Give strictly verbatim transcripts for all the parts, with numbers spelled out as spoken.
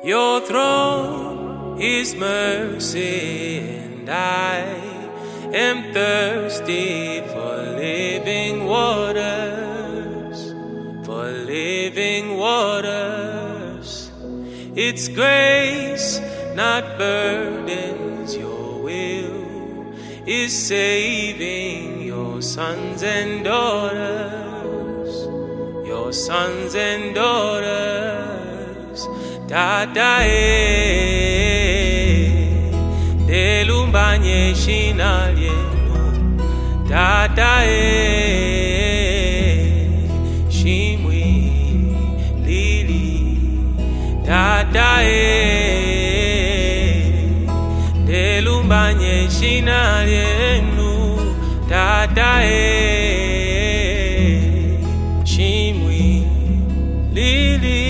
Your throne is mercy, and I am thirsty for living waters, for living waters. It's grace, not burdens. Your will is saving your sons and daughters, your sons and daughters. Dada e delumbanye shinalienu. Dada e shimwi lili. Dada e delumbanye shinalienu. Dada e shimwi lili.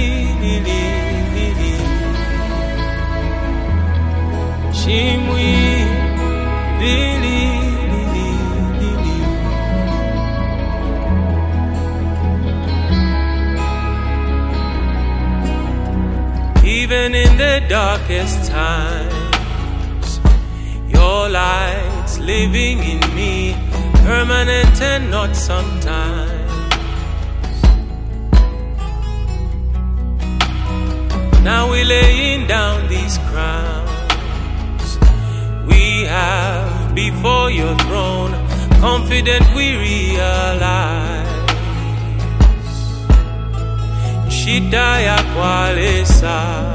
Shimwi, lili, lili, lili. Even in the darkest times, your light's living in me, permanent and not sometimes. Now we're laying down these crowns we have before your throne, confident we realize shida ya kwalesa,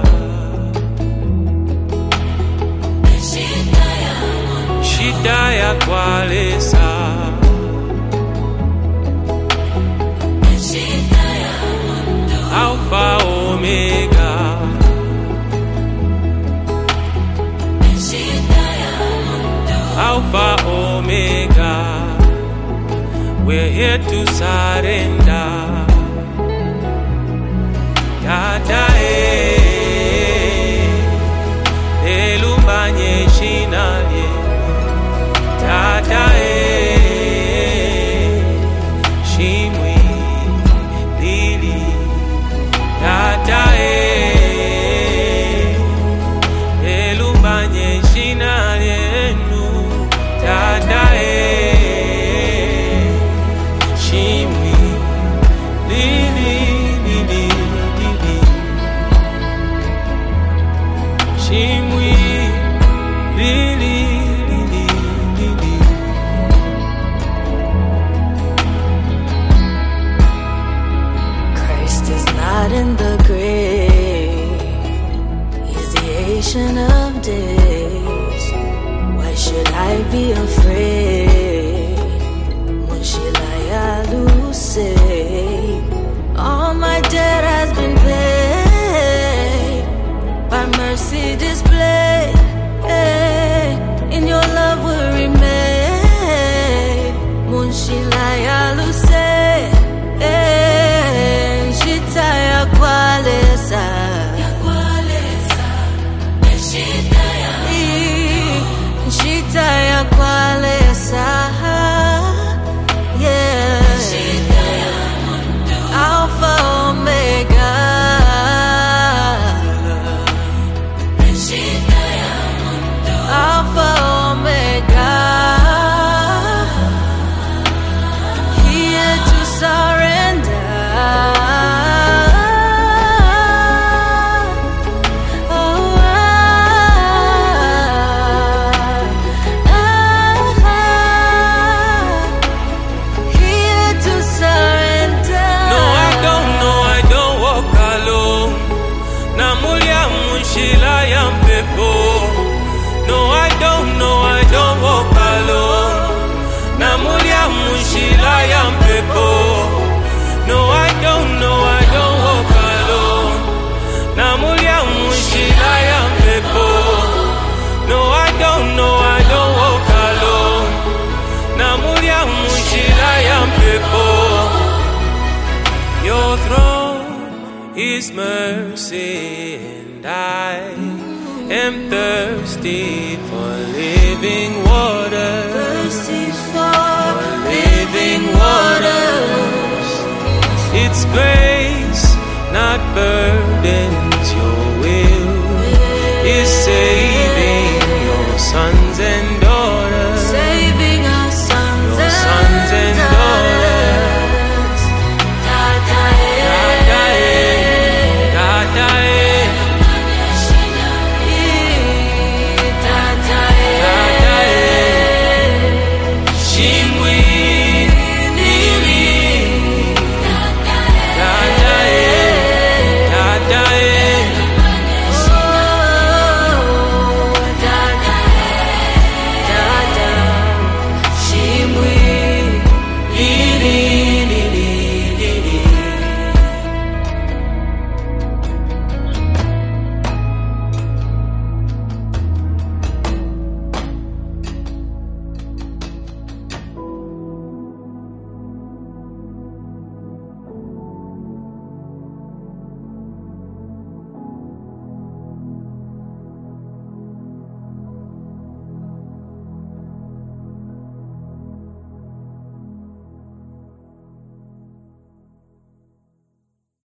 shida ya kwalesa, Alpha Omega, Alpha Omega, we're here to surrender. Dada e delumbanye shinalye. Dada e shimwi lili. Dada e delumbanye shinalye. Dada e shimwi lili lili lili. Shimwi lili lili lili. Christ is not in the grave, he's the Ancient of Days. Why should I be afraid? Munshilaya Luce, all my debt has been paid by mercy displayed. In your love will remain. Munshilaya Luce, Shitaya Kwalesa. Shita ya kwalesa, yeah. Alpha Omega, Alpha Omega, here to surrender. No, I don't know, I don't walk alone. Namulia Munshila Yampepo. No, I don't know, I don't walk alone. Namulia Munshila Yampepo. No, I don't know, I don't walk alone. Namulia Munshila Yampepo. Your throne is mercy, and I am thirsty for living water, thirsty for living waters. It's grace, not burden.